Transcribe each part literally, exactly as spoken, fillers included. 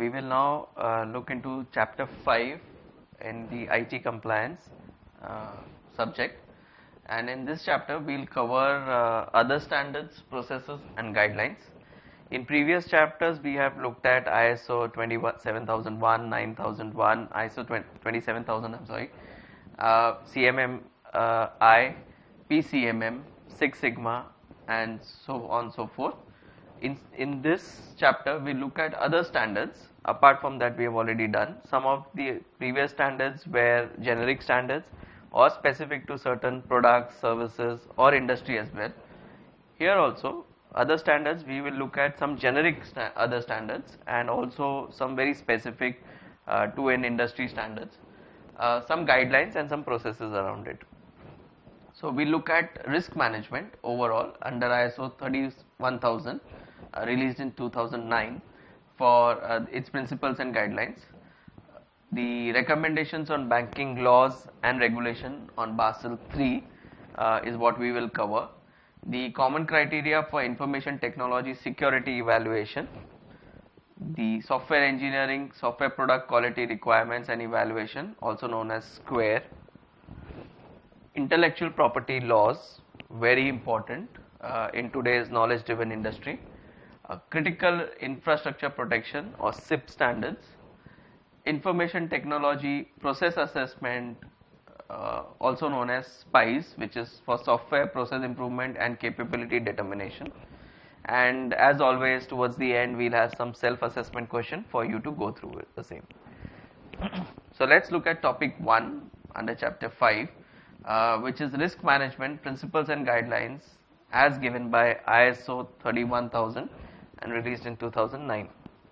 we will now uh, look into chapter five in the I T compliance uh, subject, and in this chapter we will cover uh, other standards, processes and guidelines. In previous chapters we have looked at I S O twenty-seven thousand one, nine thousand one, I S O twenty-seven thousand, I'm sorry, uh, C M M uh, I, P C M M, Six Sigma and so on so forth. In, in this chapter we look at other standards. Apart from that, we have already done. Some of the previous standards were generic standards or specific to certain products, services or industry as well. Here also other standards, we will look at some generic sta other standards and also some very specific uh, to an industry standards, uh, some guidelines and some processes around it. So we look at risk management overall under I S O thirty-one thousand uh, released in two thousand nine for uh, its principles and guidelines. The recommendations on banking laws and regulation on Basel three uh, is what we will cover. The common criteria for information technology security evaluation, the software engineering, software product quality requirements and evaluation, also known as SQUARE. Intellectual property laws, very important uh, in today's knowledge driven industry. Uh, critical infrastructure protection or S I P standards, information technology process assessment, uh, also known as SPICE, which is for software process improvement and capability determination. And as always, towards the end we will have some self assessment question for you to go through it, the same. So let's look at topic one under chapter five, uh, which is risk management principles and guidelines as given by I S O thirty-one thousand and released in two thousand nine.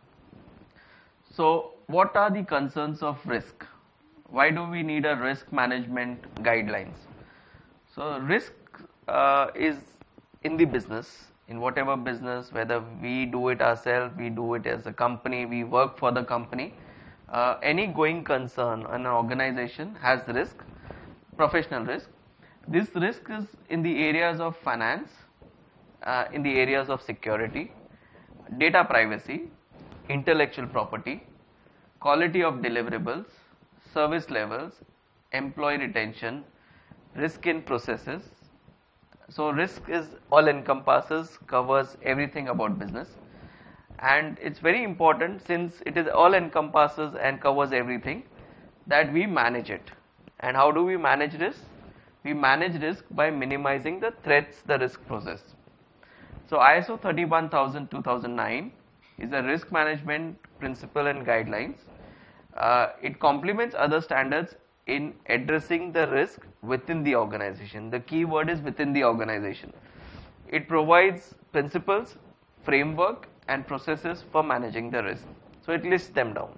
So what are the concerns of risk? Why do we need a risk management guidelines? So risk uh, is in the business, in whatever business, whether we do it ourselves, we do it as a company, we work for the company, uh, any going concern in an organization has risk, professional risk. This risk is in the areas of finance, uh, in the areas of security, data privacy, intellectual property, quality of deliverables, service levels, employee retention, risk in processes. So risk is all encompasses, covers everything about business, and it's very important, since it is all encompasses and covers everything, that we manage it. And how do we manage risk? We manage risk by minimizing the threats the risk poses. So I S O thirty-one thousand two thousand nine is a risk management principle and guidelines. Uh, it complements other standards in addressing the risk within the organization. The key word is within the organization. It provides principles, framework and processes for managing the risk. So it lists them down.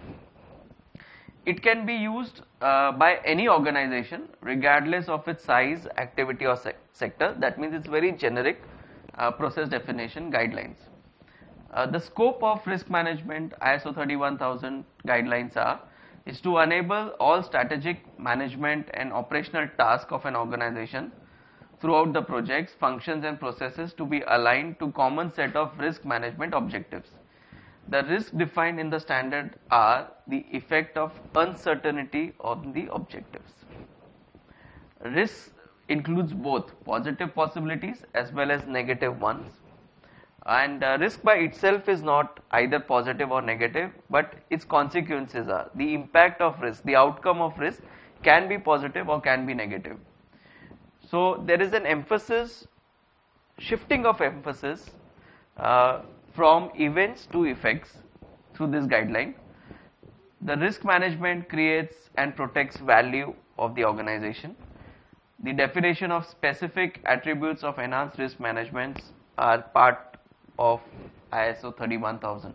It can be used uh, by any organization regardless of its size, activity or se sector. That means it's very generic uh, process definition guidelines. Uh, the scope of risk management I S O thirty-one thousand guidelines are is to enable all strategic management and operational tasks of an organization throughout the projects, functions and processes to be aligned to common set of risk management objectives. The risks defined in the standard are the effect of uncertainty on the objectives. Risk includes both positive possibilities as well as negative ones. And uh, risk by itself is not either positive or negative, but its consequences are, the impact of risk, the outcome of risk can be positive or can be negative. So there is an emphasis, shifting of emphasis uh, from events to effects through this guideline. The risk management creates and protects value of the organization. The definition of specific attributes of enhanced risk management are part of I S O thirty-one thousand.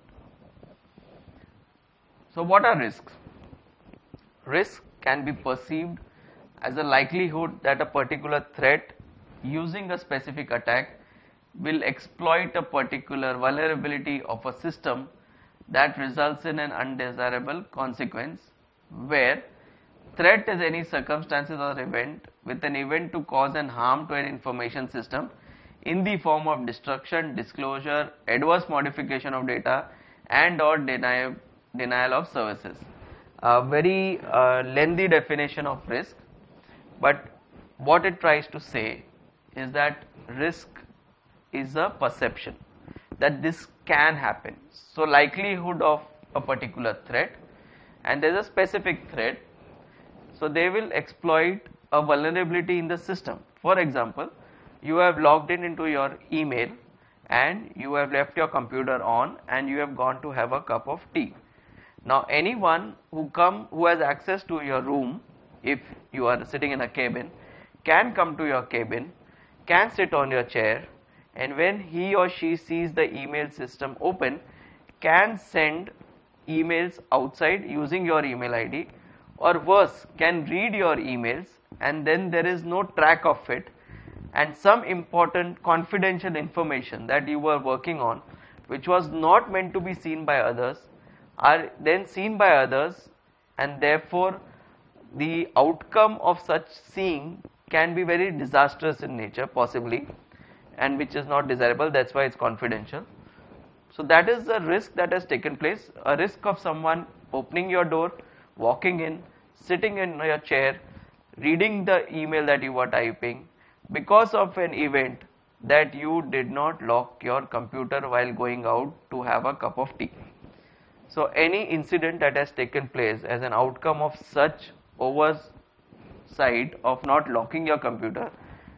So what are risks? Risk can be perceived as a likelihood that a particular threat using a specific attack will exploit a particular vulnerability of a system that results in an undesirable consequence, where threat is any circumstances or event with an event to cause an harm to an information system in the form of destruction, disclosure, adverse modification of data and or denial, denial of services. A very uh, lengthy definition of risk, but what it tries to say is that risk is a perception that this can happen. So likelihood of a particular threat, and there is a specific threat, so they will exploit a vulnerability in the system. For example, you have logged in into your email and you have left your computer on and you have gone to have a cup of tea. Now anyone who come who has access to your room, if you are sitting in a cabin, can come to your cabin, can sit on your chair, and when he or she sees the email system open, can send emails outside using your email I D, or worse, can read your emails and then there is no track of it, and some important confidential information that you were working on, which was not meant to be seen by others, are then seen by others, and therefore the outcome of such seeing can be very disastrous in nature possibly, and which is not desirable. That's why it's confidential. So that is the risk that has taken place, a risk of someone opening your door, walking in, sitting in your chair, reading the email that you were typing because of an event that you did not lock your computer while going out to have a cup of tea. So any incident that has taken place as an outcome of such oversight of not locking your computer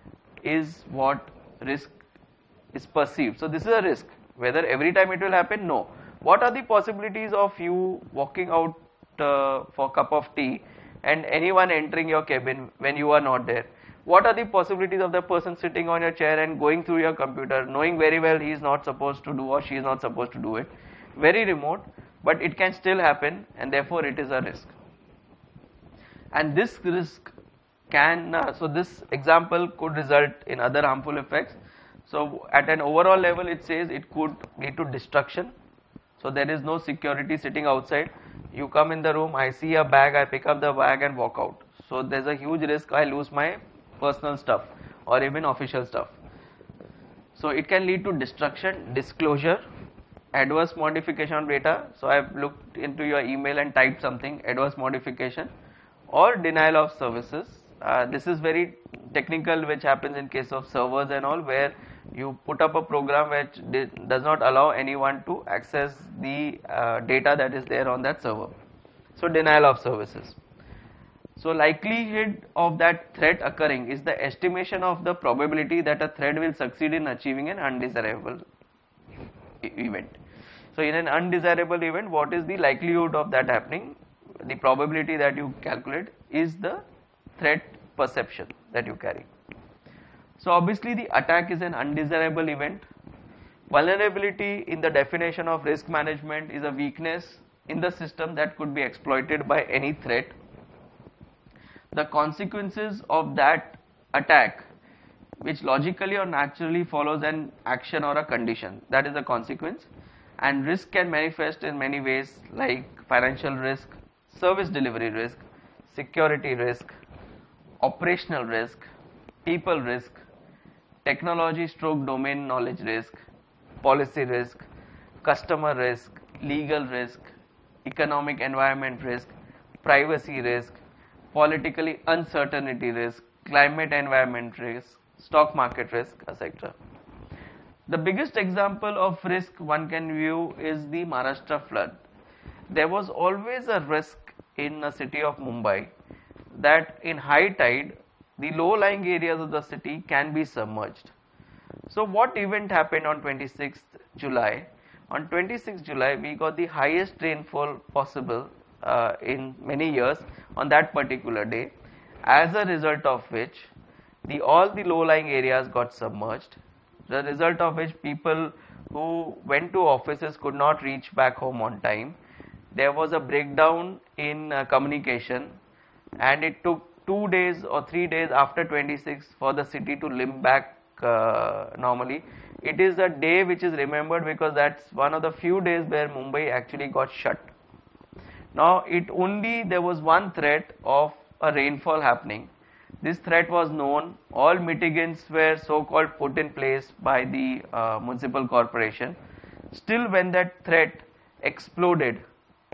is what risk is perceived. So this is a risk. Whether every time it will happen, no. What are the possibilities of you walking out uh, for a cup of tea and anyone entering your cabin when you are not there? What are the possibilities of the person sitting on your chair and going through your computer, knowing very well he is not supposed to do or she is not supposed to do it? Very remote, but it can still happen, and therefore it is a risk. And this risk can, uh, so this example could result in other harmful effects. So at an overall level, it says it could lead to destruction. So there is no security sitting outside. You come in the room, I see a bag, I pick up the bag and walk out. So there's a huge risk I lose my personal stuff or even official stuff. So it can lead to destruction, disclosure, adverse modification of data. So I've looked into your email and typed something, adverse modification, or denial of services. Uh, this is very technical, which happens in case of servers and all, where you put up a program which does not allow anyone to access the uh, data that is there on that server. So denial of services. So likelihood of that threat occurring is the estimation of the probability that a threat will succeed in achieving an undesirable event. So in an undesirable event, what is the likelihood of that happening? The probability that you calculate is the threat perception that you carry. So obviously the attack is an undesirable event. Vulnerability in the definition of risk management is a weakness in the system that could be exploited by any threat. The consequences of that attack, which logically or naturally follows an action or a condition, that is a consequence. And risk can manifest in many ways, like financial risk, service delivery risk, security risk, operational risk, people risk, technology stroke domain knowledge risk, policy risk, customer risk, legal risk, economic environment risk, privacy risk, politically uncertainty risk, climate environment risk, stock market risk, et cetera. The biggest example of risk one can view is the Maharashtra flood. There was always a risk in the city of Mumbai that in high tide, the low-lying areas of the city can be submerged. So what event happened on twenty-sixth July? On twenty-sixth July, we got the highest rainfall possible uh, in many years on that particular day, as a result of which the all the low-lying areas got submerged, the result of which people who went to offices could not reach back home on time. There was a breakdown in uh, communication, and it took two days or three days after twenty-sixth for the city to limp back uh, normally. It is a day which is remembered because that's one of the few days where Mumbai actually got shut. Now it only, there was one threat of a rainfall happening. This threat was known, all mitigants were so-called put in place by the uh, municipal corporation. Still, when that threat exploded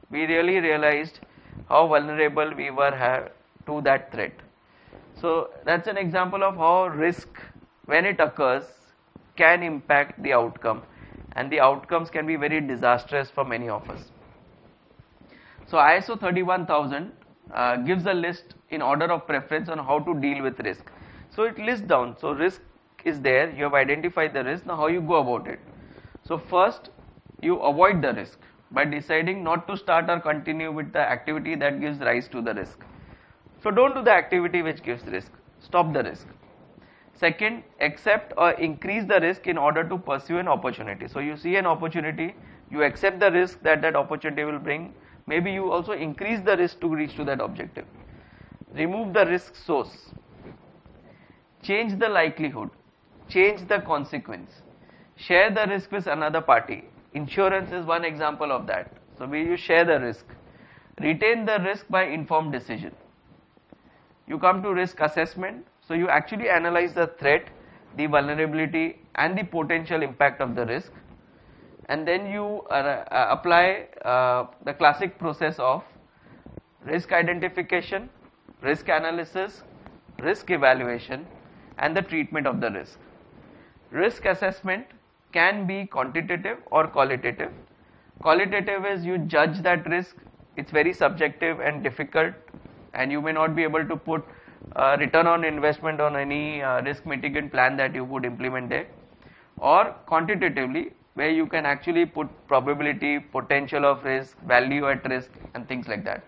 we really realized how vulnerable we were to that threat. So that's an example of how risk, when it occurs, can impact the outcome, and the outcomes can be very disastrous for many of us. So I S O thirty-one thousand uh, gives a list in order of preference on how to deal with risk. So it lists down, so risk is there, you have identified the risk, now how you go about it. So first, you avoid the risk by deciding not to start or continue with the activity that gives rise to the risk. So don't do the activity which gives risk, stop the risk. Second, accept or increase the risk in order to pursue an opportunity. So you see an opportunity, you accept the risk that that opportunity will bring, maybe you also increase the risk to reach to that objective. Remove the risk source, change the likelihood, change the consequence, share the risk with another party. Insurance is one example of that. So we you share the risk, retain the risk by informed decision. You come to risk assessment, so you actually analyze the threat, the vulnerability and the potential impact of the risk, and then you uh, uh, apply uh, the classic process of risk identification, risk analysis, risk evaluation and the treatment of the risk. Risk assessment can be quantitative or qualitative. Qualitative is you judge that risk, it's very subjective and difficult, and you may not be able to put uh, return on investment on any uh, risk mitigant plan that you would implement there. Or quantitatively, where you can actually put probability, potential of risk, value at risk and things like that.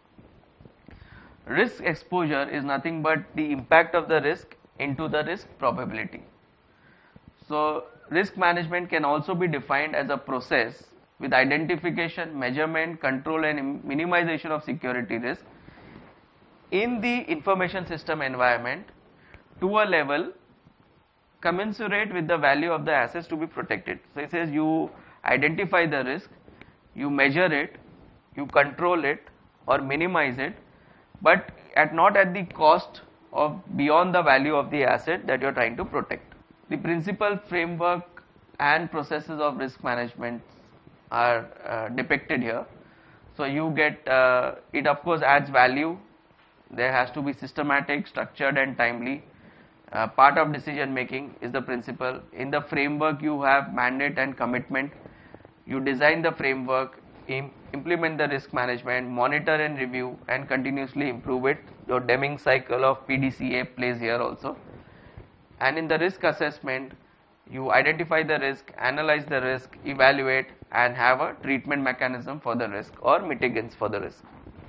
Risk exposure is nothing but the impact of the risk into the risk probability. So risk management can also be defined as a process with identification, measurement, control and minimization of security risk in the information system environment to a level commensurate with the value of the assets to be protected. So it says you identify the risk, you measure it, you control it or minimize it, but at not at the cost of beyond the value of the asset that you are trying to protect. The principal framework and processes of risk management are uh, depicted here. So you get, uh, it of course adds value, there has to be systematic, structured and timely. Uh, part of decision making is the principle. In the framework you have mandate and commitment, you design the framework, im implement the risk management, monitor and review and continuously improve it. Your Deming cycle of P D C A plays here also. And in the risk assessment, you identify the risk, analyze the risk, evaluate and have a treatment mechanism for the risk or mitigants for the risk.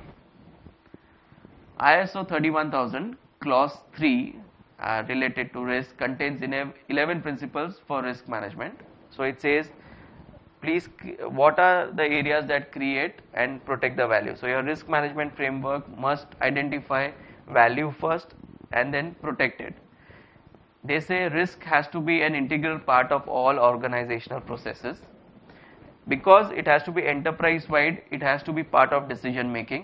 I S O thirty-one thousand clause three uh, related to risk contains eleven principles for risk management. So it says, please, what are the areas that create and protect the value? So your risk management framework must identify value first and then protect it. They say risk has to be an integral part of all organizational processes. Because it has to be enterprise wide, it has to be part of decision making.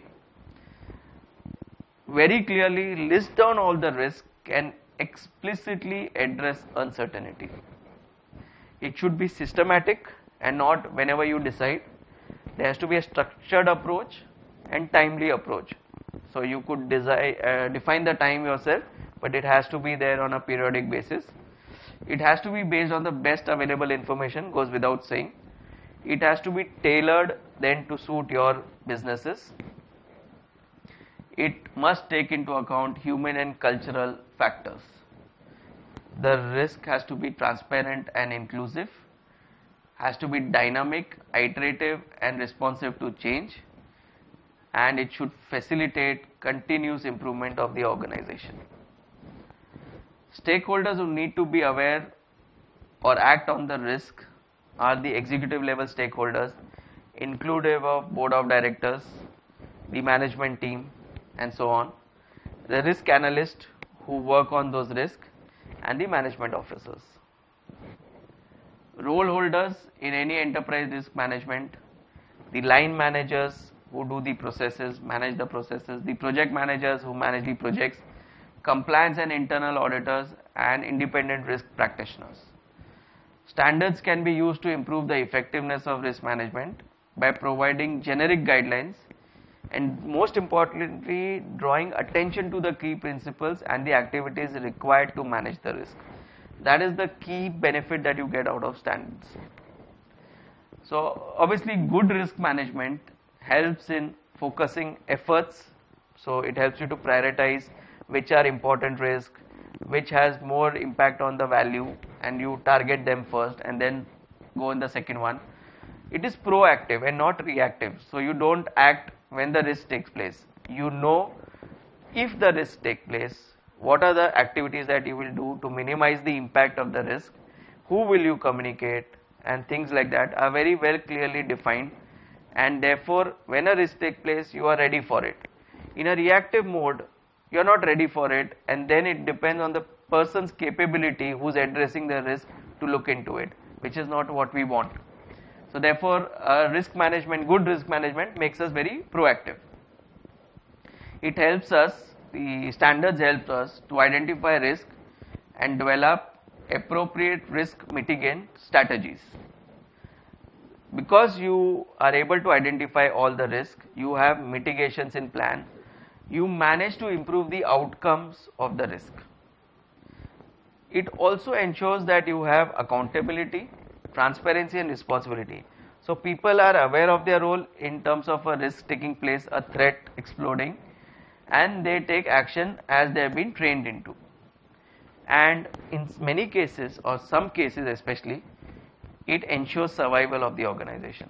Very clearly list down all the risks and explicitly address uncertainty. It should be systematic and not whenever you decide. There has to be a structured approach and timely approach. So you could design, uh, define the time yourself, but it has to be there on a periodic basis. It has to be based on the best available information, goes without saying. It has to be tailored then to suit your businesses. It must take into account human and cultural factors. The risk has to be transparent and inclusive, has to be dynamic, iterative and responsive to change, and it should facilitate continuous improvement of the organization. Stakeholders who need to be aware or act on the risk are the executive level stakeholders, inclusive of board of directors, the management team and so on, the risk analysts who work on those risks and the management officers. Role holders in any enterprise risk management, the line managers who do the processes, manage the processes, the project managers who manage the projects, compliance and internal auditors and independent risk practitioners. Standards can be used to improve the effectiveness of risk management by providing generic guidelines and most importantly drawing attention to the key principles and the activities required to manage the risk. That is the key benefit that you get out of standards. So obviously good risk management helps in focusing efforts, so it helps you to prioritize which are important risks, which has more impact on the value, and you target them first and then go in the second one. It is proactive and not reactive, so you don't act when the risk takes place. You know if the risk takes place, what are the activities that you will do to minimize the impact of the risk, who will you communicate, and things like that are very well clearly defined, and therefore when a risk takes place you are ready for it. In a reactive mode you are not ready for it, and then it depends on the person's capability who is addressing the risk to look into it, which is not what we want. So therefore uh, risk management, good risk management makes us very proactive. It helps us, the standards helps us to identify risk and develop appropriate risk mitigant strategies. Because you are able to identify all the risk, you have mitigations in plan, you manage to improve the outcomes of the risk. It also ensures that you have accountability, transparency and responsibility. So people are aware of their role in terms of a risk taking place, a threat exploding, and they take action as they have been trained into. And in many cases, or some cases especially, it ensures survival of the organization.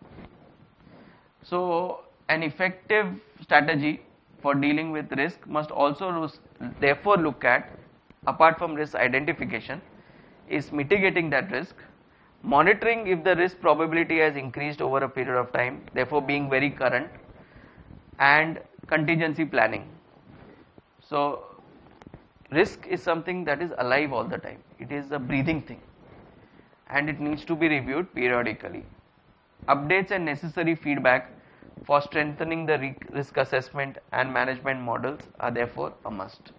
So an effective strategy for dealing with risk must also therefore look at, apart from risk identification, is mitigating that risk, monitoring if the risk probability has increased over a period of time, therefore being very current, and contingency planning. So risk is something that is alive all the time. It is a breathing thing and it needs to be reviewed periodically. Updates and necessary feedback for strengthening the risk assessment and management models are therefore a must.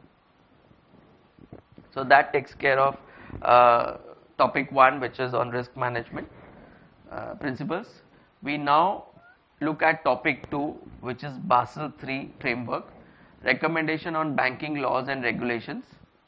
So that takes care of uh, topic one, which is on risk management uh, principles. We now look at topic two, which is Basel three framework, recommendation on banking laws and regulations.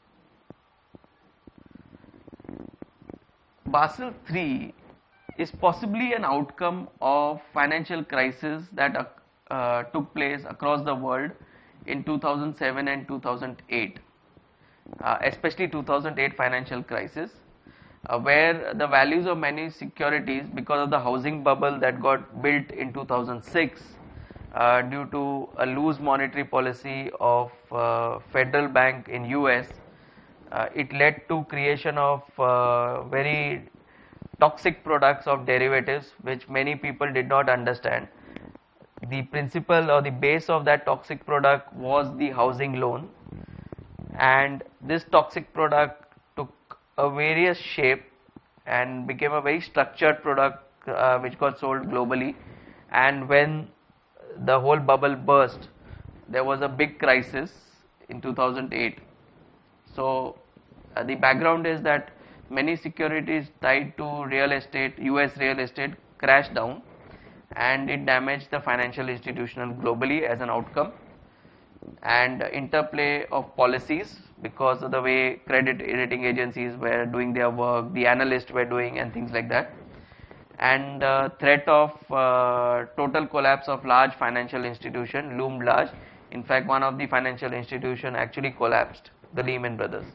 Basel three is possibly an outcome of financial crisis that uh, took place across the world in two thousand seven and two thousand eight, uh, especially two thousand eight financial crisis, uh, where the values of many securities, because of the housing bubble that got built in two thousand six uh, due to a loose monetary policy of uh, Federal Bank in U S, uh, it led to creation of uh, very toxic products of derivatives, which many people did not understand. The principle or the base of that toxic product was the housing loan, and this toxic product took a various shape and became a very structured product uh, which got sold globally. And when the whole bubble burst, there was a big crisis in two thousand eight. So uh, the background is that many securities tied to real estate, U S real estate, crashed down, and it damaged the financial institution globally as an outcome. And interplay of policies, because of the way credit rating agencies were doing their work, the analysts were doing, and things like that, and uh, threat of uh, total collapse of large financial institution loomed large. In fact, one of the financial institution actually collapsed, the Lehman Brothers.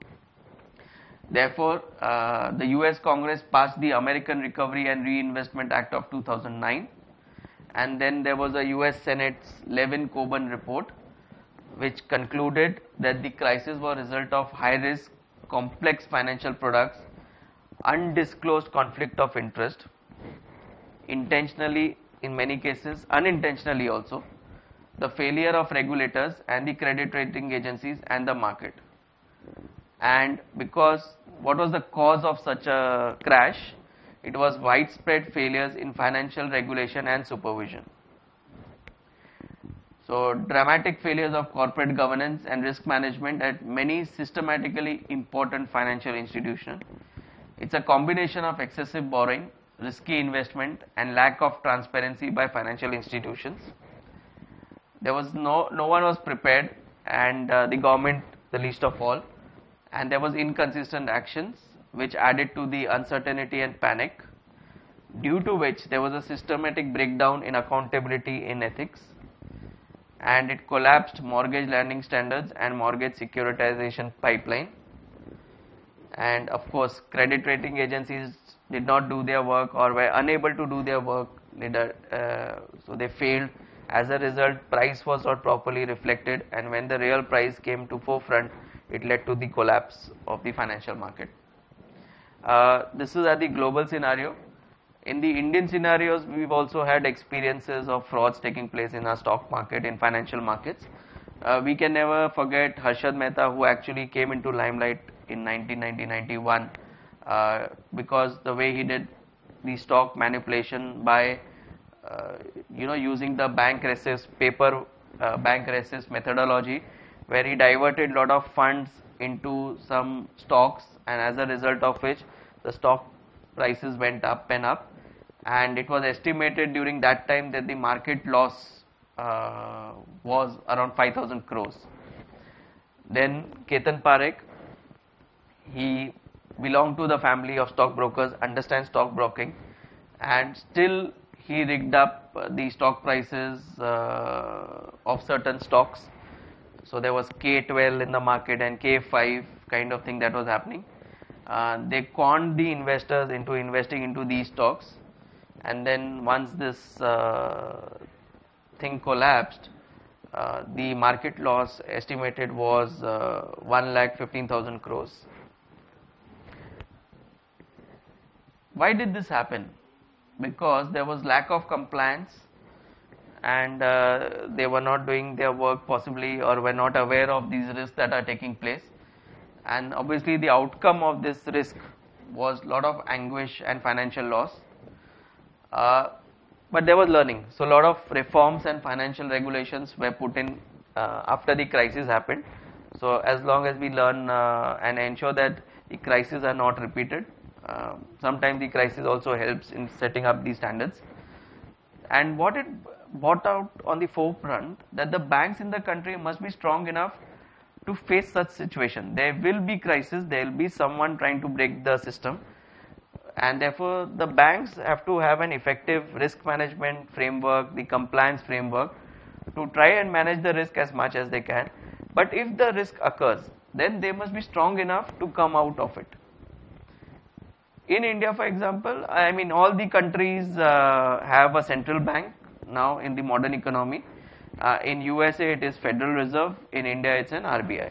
Therefore, uh, the U S Congress passed the American Recovery and Reinvestment Act of two thousand nine, and then there was a U S Senate's Levin-Coburn report, which concluded that the crisis was a result of high risk, complex financial products, undisclosed conflict of interest, intentionally, in many cases unintentionally also, the failure of regulators and the credit rating agencies and the market. And because what was the cause of such a crash? It was widespread failures in financial regulation and supervision. So dramatic failures of corporate governance and risk management at many systematically important financial institutions. It's a combination of excessive borrowing, risky investment and lack of transparency by financial institutions. There was no, no one was prepared, and uh, the government the least of all, and there was inconsistent actions which added to the uncertainty and panic, due to which there was a systematic breakdown in accountability in ethics, and it collapsed mortgage lending standards and mortgage securitization pipeline. And of course, credit rating agencies did not do their work or were unable to do their work, uh, so they failed. As a result, price was not properly reflected, and when the real price came to forefront, it led to the collapse of the financial market. Uh, this is at the global scenario. In the Indian scenarios, we've also had experiences of frauds taking place in our stock market, in financial markets. Uh, we can never forget Harshad Mehta, who actually came into limelight in nineteen ninety to ninety-one, uh, because the way he did the stock manipulation by uh, you know using the bank receipt paper uh, bank receipt methodology, where he diverted a lot of funds into some stocks, and as a result of which the stock prices went up and up, and it was estimated during that time that the market loss uh, was around five thousand crores. Then Ketan Parekh, he belonged to the family of stockbrokers, understands stockbroking, and still he rigged up the stock prices uh, of certain stocks. So there was K twelve in the market and K five kind of thing that was happening. Uh, they conned the investors into investing into these stocks, and then once this uh, thing collapsed, uh, the market loss estimated was uh, one lakh fifteen thousand crores. Why did this happen? Because there was lack of compliance, and uh, they were not doing their work possibly, or were not aware of these risks that are taking place. And obviously the outcome of this risk was a lot of anguish and financial loss. Uh, but there was learning. So a lot of reforms and financial regulations were put in uh, after the crisis happened. So as long as we learn uh, and ensure that the crises are not repeated, uh, sometimes the crisis also helps in setting up these standards. And what it brought out on the forefront, that the banks in the country must be strong enough to face such situation. There will be crisis, there will be someone trying to break the system, and therefore the banks have to have an effective risk management framework, the compliance framework, to try and manage the risk as much as they can. But if the risk occurs, then they must be strong enough to come out of it. In India, for example, I mean all the countries uh, have a central bank now in the modern economy. Uh, in U S A it is Federal Reserve, in India it's an R B I.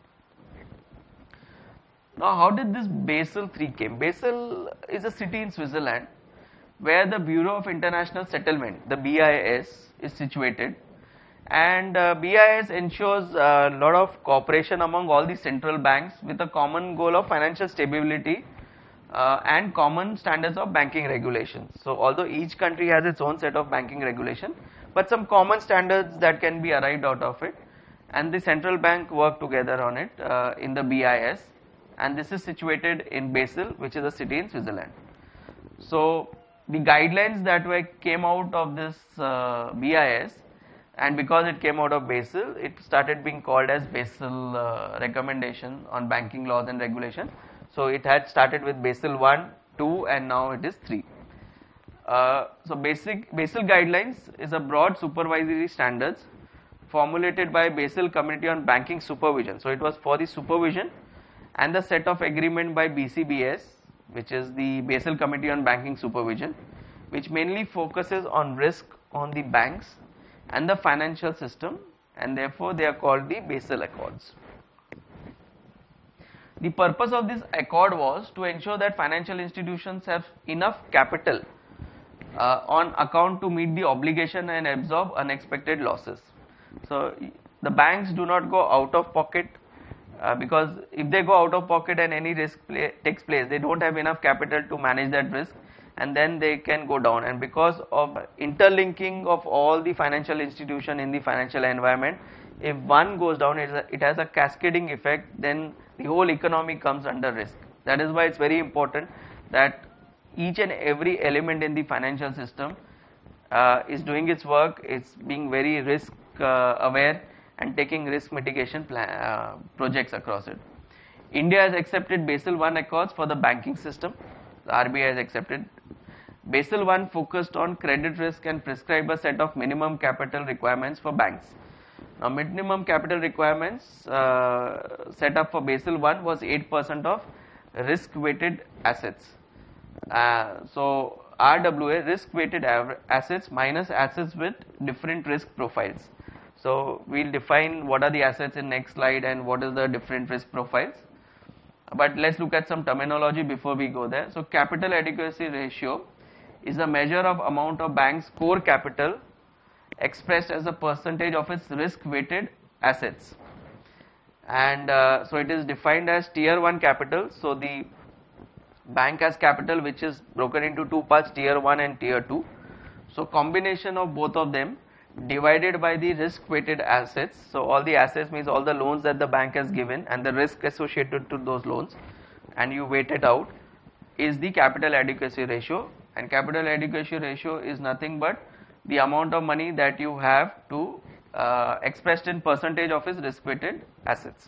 Now how did this Basel three came? Basel is a city in Switzerland where the Bureau of International Settlement, the B I S, is situated, and uh, B I S ensures a lot of cooperation among all the central banks with a common goal of financial stability uh, and common standards of banking regulations. So although each country has its own set of banking regulation, but some common standards that can be arrived out of it, and the central bank work together on it uh, in the B I S, and this is situated in Basel, which is a city in Switzerland. So the guidelines that were came out of this uh, B I S, and because it came out of Basel, it started being called as Basel uh, recommendation on banking laws and regulation. So it had started with Basel one, two, and now it is three. Uh, so basic Basel guidelines is a broad supervisory standards formulated by Basel Committee on Banking Supervision. So it was for the supervision, and the set of agreement by B C B S, which is the Basel Committee on Banking Supervision, which mainly focuses on risk on the banks and the financial system, and therefore they are called the Basel Accords. The purpose of this accord was to ensure that financial institutions have enough capital Uh, on account to meet the obligation and absorb unexpected losses. So the banks do not go out of pocket, uh, because if they go out of pocket and any risk play, takes place, they don't have enough capital to manage that risk, and then they can go down. And because of interlinking of all the financial institution in the financial environment, if one goes down, it, a, it has a cascading effect, then the whole economy comes under risk. That is why it's very important that each and every element in the financial system uh, is doing its work, it's being very risk uh, aware and taking risk mitigation plan, uh, projects across it. India has accepted Basel one Accords for the banking system. The R B I has accepted. Basel one focused on credit risk and prescribed a set of minimum capital requirements for banks. Now, minimum capital requirements uh, set up for Basel one was eight percent of risk weighted assets. Uh, so, R W A, risk weighted assets minus assets with different risk profiles. So, we will define what are the assets in next slide and what is the different risk profiles. But let us look at some terminology before we go there. So, capital adequacy ratio is a measure of amount of bank's core capital expressed as a percentage of its risk weighted assets. And uh, so, it is defined as tier one capital. So, the bank has capital which is broken into two parts, tier one and tier two. So, combination of both of them divided by the risk weighted assets. So, all the assets means all the loans that the bank has given and the risk associated to those loans, and you weight it out, is the capital adequacy ratio. And capital adequacy ratio is nothing but the amount of money that you have to uh, expressed in percentage of its risk weighted assets.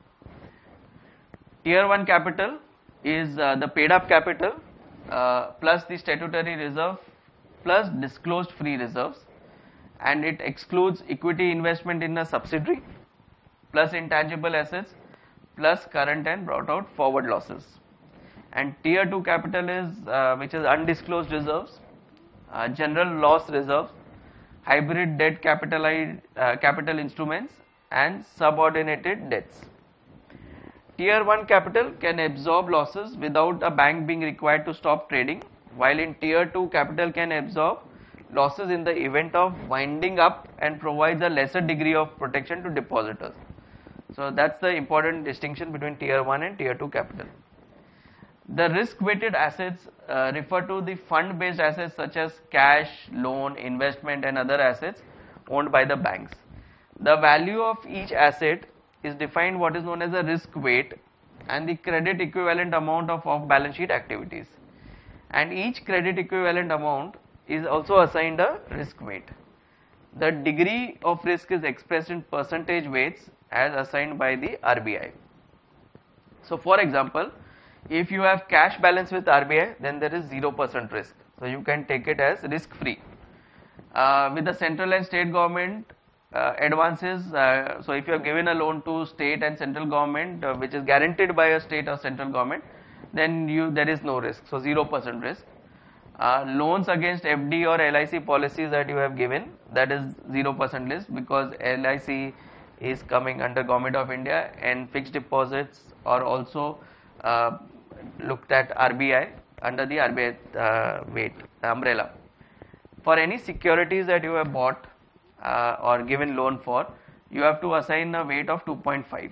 Tier one capital is uh, the paid up capital uh, plus the statutory reserve plus disclosed free reserves, and it excludes equity investment in a subsidiary plus intangible assets plus current and brought out forward losses. And tier two capital is uh, which is undisclosed reserves, uh, general loss reserves, hybrid debt capitalized uh, capital instruments and subordinated debts. Tier one capital can absorb losses without a bank being required to stop trading, while in tier two capital can absorb losses in the event of winding up and provides a lesser degree of protection to depositors. So, that is the important distinction between tier one and tier two capital. The risk weighted assets uh, refer to the fund based assets such as cash, loan, investment and other assets owned by the banks. The value of each asset is defined what is known as a risk weight and the credit equivalent amount of off balance sheet activities, and each credit equivalent amount is also assigned a risk weight. The degree of risk is expressed in percentage weights as assigned by the R B I. So, for example, if you have cash balance with R B I, then there is zero percent risk. So, you can take it as risk free. Uh, with the central and state government uh, advances, uh, so if you have given a loan to state and central government uh, which is guaranteed by a state or central government, then you there is no risk. So, zero percent risk. Uh, loans against F D or L I C policies that you have given, that is zero percent risk, because L I C is coming under Government of India and fixed deposits are also uh, looked at R B I under the R B I uh, weight umbrella. For any securities that you have bought uh, or given loan for, you have to assign a weight of two point five.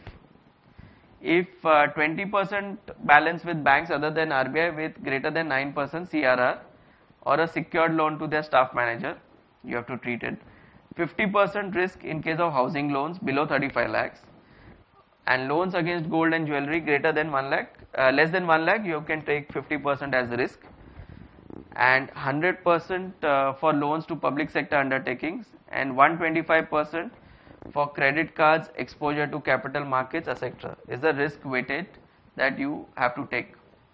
If uh, twenty percent balance with banks other than R B I with greater than nine percent C R R or a secured loan to their staff manager, you have to treat it. fifty percent risk in case of housing loans below thirty-five lakhs, and loans against gold and jewelry greater than one lakh, uh, less than one lakh, you can take fifty percent as the risk, and one hundred percent uh, for loans to public sector undertakings, and one hundred twenty-five percent for credit cards, exposure to capital markets, et cetera is the risk weighted that you have to take.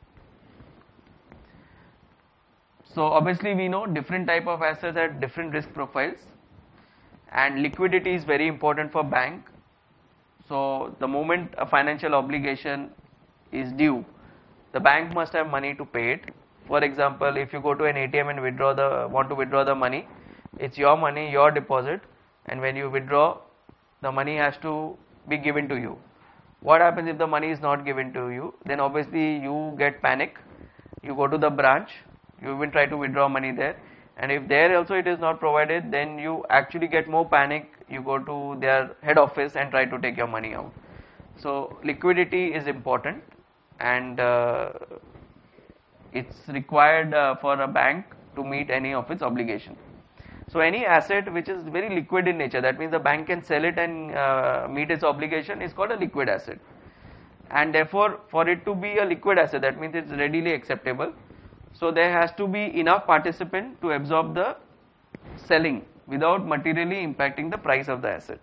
So, obviously we know different type of assets have different risk profiles, and liquidity is very important for bank. So, the moment a financial obligation is due, the bank must have money to pay it. For example, if you go to an A T M and withdraw the want to withdraw the money, it's your money, your deposit, and when you withdraw, the money has to be given to you. What happens if the money is not given to you? Then obviously you get panic, you go to the branch, you even try to withdraw money there, and if there also it is not provided, then you actually get more panic, you go to their head office and try to take your money out. So, liquidity is important, and uh, it's required uh, for a bank to meet any of its obligation. So, any asset which is very liquid in nature, that means the bank can sell it and uh, meet its obligation, is called a liquid asset, and therefore for it to be a liquid asset, that means it's readily acceptable. So there has to be enough participant to absorb the selling without materially impacting the price of the asset.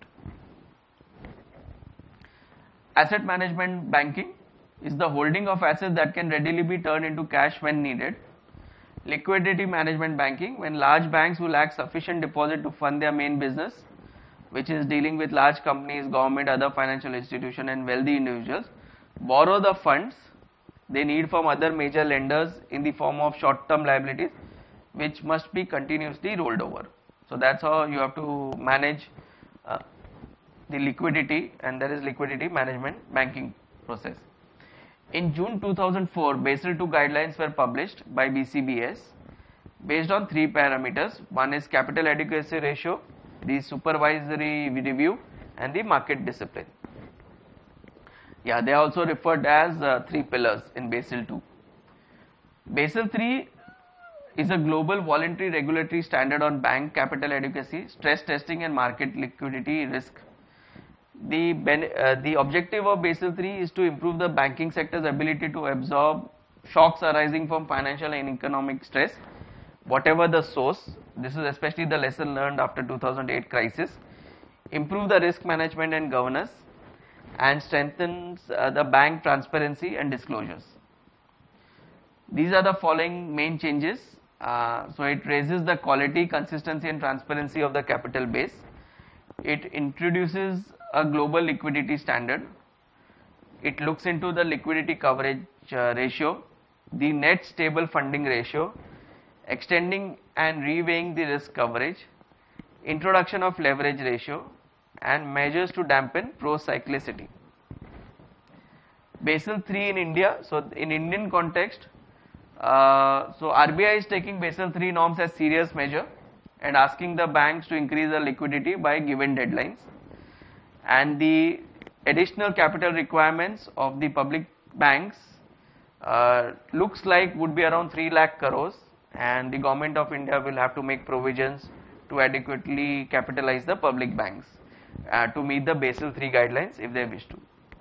Asset management banking is the holding of assets that can readily be turned into cash when needed. Liquidity management banking, when large banks who lack sufficient deposit to fund their main business, which is dealing with large companies, government, other financial institutions and wealthy individuals, borrow the funds they need from other major lenders in the form of short-term liabilities, which must be continuously rolled over. So that's how you have to manage uh, the liquidity, and there is liquidity management banking process. In June two thousand four, Basel two guidelines were published by B C B S based on three parameters. One is capital adequacy ratio, the supervisory review and the market discipline. Yeah, they are also referred as uh, three pillars in Basel two. Basel three is a global voluntary regulatory standard on bank capital adequacy, stress testing and market liquidity risk. The, uh, the objective of Basel three is to improve the banking sector's ability to absorb shocks arising from financial and economic stress, whatever the source. This is especially the lesson learned after two thousand eight crisis. Improve the risk management and governance, and strengthens uh, the bank transparency and disclosures. These are the following main changes. Uh, so it raises the quality, consistency and transparency of the capital base. It introduces a global liquidity standard. It looks into the liquidity coverage uh, ratio, the net stable funding ratio, extending and reweighing the risk coverage, introduction of leverage ratio and measures to dampen pro-cyclicity. Basel three in India, so in Indian context, uh, so R B I is taking Basel three norms as serious measure and asking the banks to increase the liquidity by given deadlines, and the additional capital requirements of the public banks uh, looks like would be around three lakh crores, and the government of India will have to make provisions to adequately capitalize the public banks uh, to meet the Basel three guidelines if they wish to.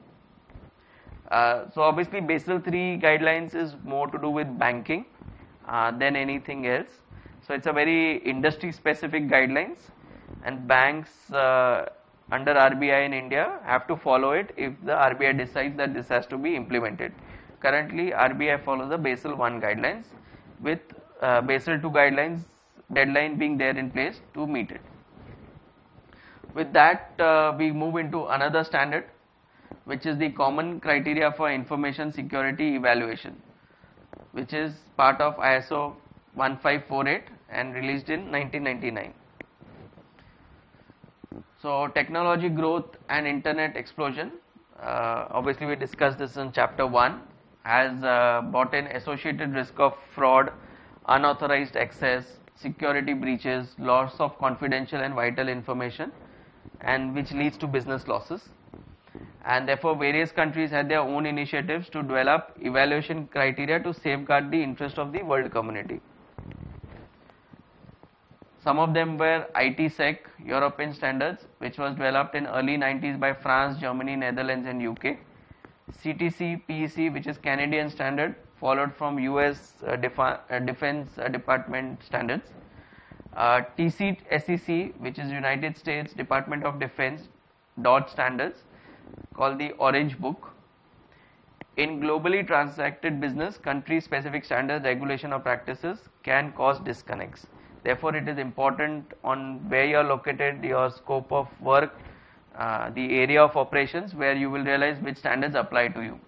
Uh, so obviously Basel three guidelines is more to do with banking uh, than anything else. So it's a very industry specific guidelines, and banks uh, under R B I in India have to follow it if the R B I decides that this has to be implemented. Currently R B I follows the Basel one guidelines with uh, Basel two guidelines deadline being there in place to meet it. With that uh, we move into another standard, which is the common criteria for information security evaluation, which is part of I S O one five four eight and released in nineteen ninety-nine. So technology growth and internet explosion, uh, obviously we discussed this in chapter one, has uh, brought in associated risk of fraud, unauthorized access, security breaches, loss of confidential and vital information, and which leads to business losses. And therefore various countries had their own initiatives to develop evaluation criteria to safeguard the interest of the world community. Some of them were I T sec, European standards, which was developed in early nineties by France, Germany, Netherlands and U K. C T C P E C, which is Canadian standard, followed from U S uh, Defa uh, Defense uh, Department standards. Uh, T C S E C, which is United States Department of Defense dot standards, called the Orange Book. In globally transacted business, country specific standards, regulation or practices can cause disconnects. Therefore, it is important on where you are located, your scope of work, uh, the area of operations, where you will realize which standards apply to you.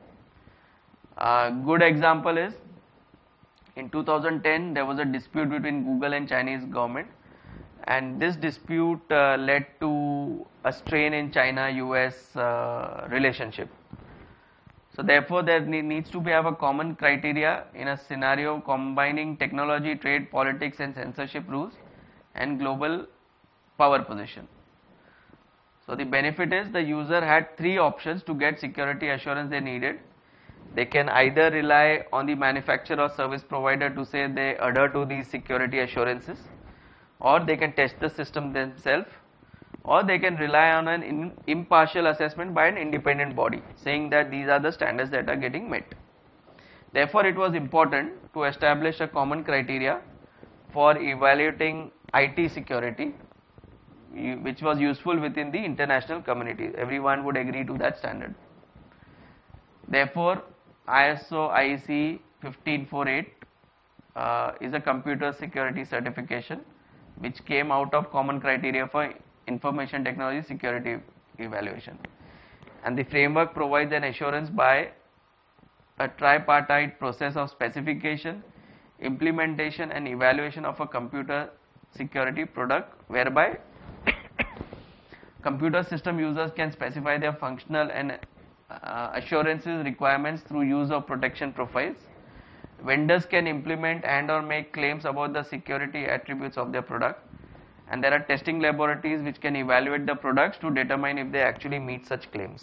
A good example is in two thousand ten there was a dispute between Google and Chinese government, and this dispute uh, led to a strain in China U S uh, relationship. So therefore there needs to be have a common criteria in a scenario combining technology, trade, politics and censorship rules and global power position. So the benefit is the user had three options to get security assurance they needed. They can either rely on the manufacturer or service provider to say they adhere to these security assurances, or they can test the system themselves, or they can rely on an in, impartial assessment by an independent body saying that these are the standards that are getting met. Therefore, it was important to establish a common criteria for evaluating I T security, which was useful within the international community. Everyone would agree to that standard. Therefore, I S O I E C fifteen forty-eight uh, is a computer security certification which came out of common criteria for information technology security evaluation, and the framework provides an assurance by a tripartite process of specification, implementation and evaluation of a computer security product, whereby computer system users can specify their functional and uh, assurances requirements through use of protection profiles. Vendors can implement and or make claims about the security attributes of their product, and there are testing laboratories which can evaluate the products to determine if they actually meet such claims.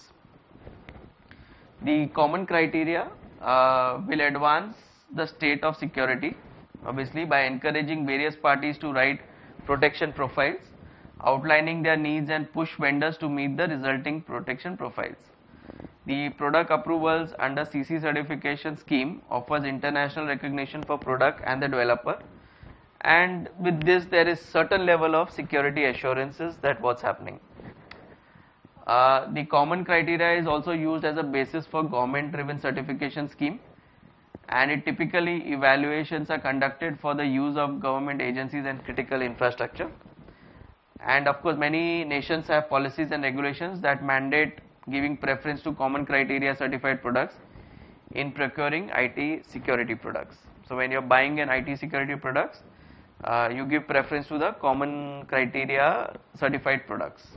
The common criteria uh, will advance the state of security, obviously, by encouraging various parties to write protection profiles, outlining their needs and push vendors to meet the resulting protection profiles. The product approvals under C C certification scheme offers international recognition for product and the developer, and with this there is certain level of security assurances that what's happening. Uh, the common criteria is also used as a basis for government driven certification scheme, and it typically evaluations are conducted for the use of government agencies and critical infrastructure. And of course, many nations have policies and regulations that mandate giving preference to common criteria certified products in procuring I T security products. So when you are buying an I T security products, uh, you give preference to the common criteria certified products.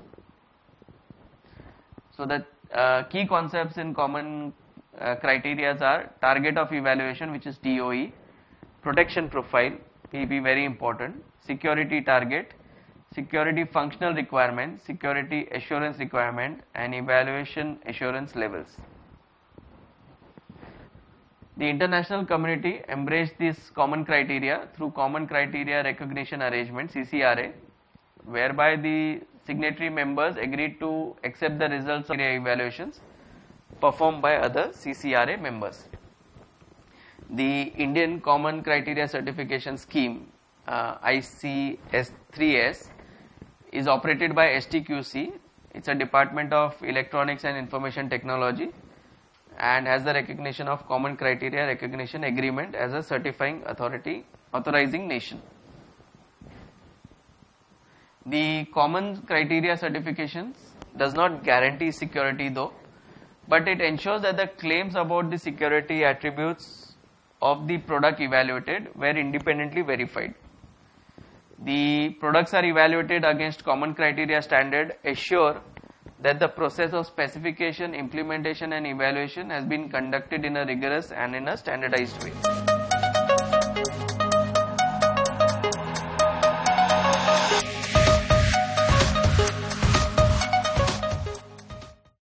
So the uh, key concepts in common uh, criteria are target of evaluation, which is T O E, protection profile, P P, very important, security target, security functional requirement, security assurance requirement, and evaluation assurance levels. The international community embraced this common criteria through Common Criteria Recognition Arrangement C C R A, whereby the signatory members agreed to accept the results of evaluations performed by other C C R A members. The Indian Common Criteria Certification Scheme uh, I C S three S is operated by S T Q C. It's a department of Electronics and Information Technology and has the recognition of Common Criteria Recognition Agreement as a certifying authority, authorizing nation. The Common Criteria certifications does not guarantee security though, but it ensures that the claims about the security attributes of the product evaluated were independently verified. The products are evaluated against common criteria standard assure that the process of specification, implementation and evaluation has been conducted in a rigorous and in a standardized way.